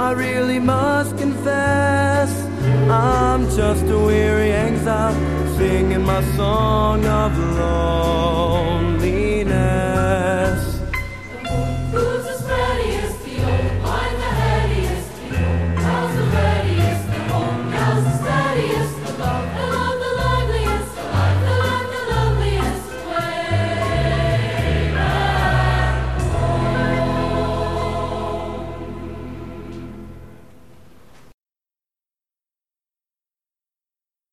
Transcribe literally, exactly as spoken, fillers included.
I really must confess, I'm just a weary exile singing my song of love.